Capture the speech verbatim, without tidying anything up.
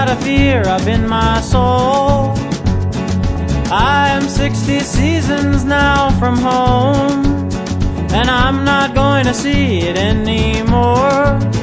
got a fear up in my soul. I am sixty seasons now from home, and I'm not going to see it anymore.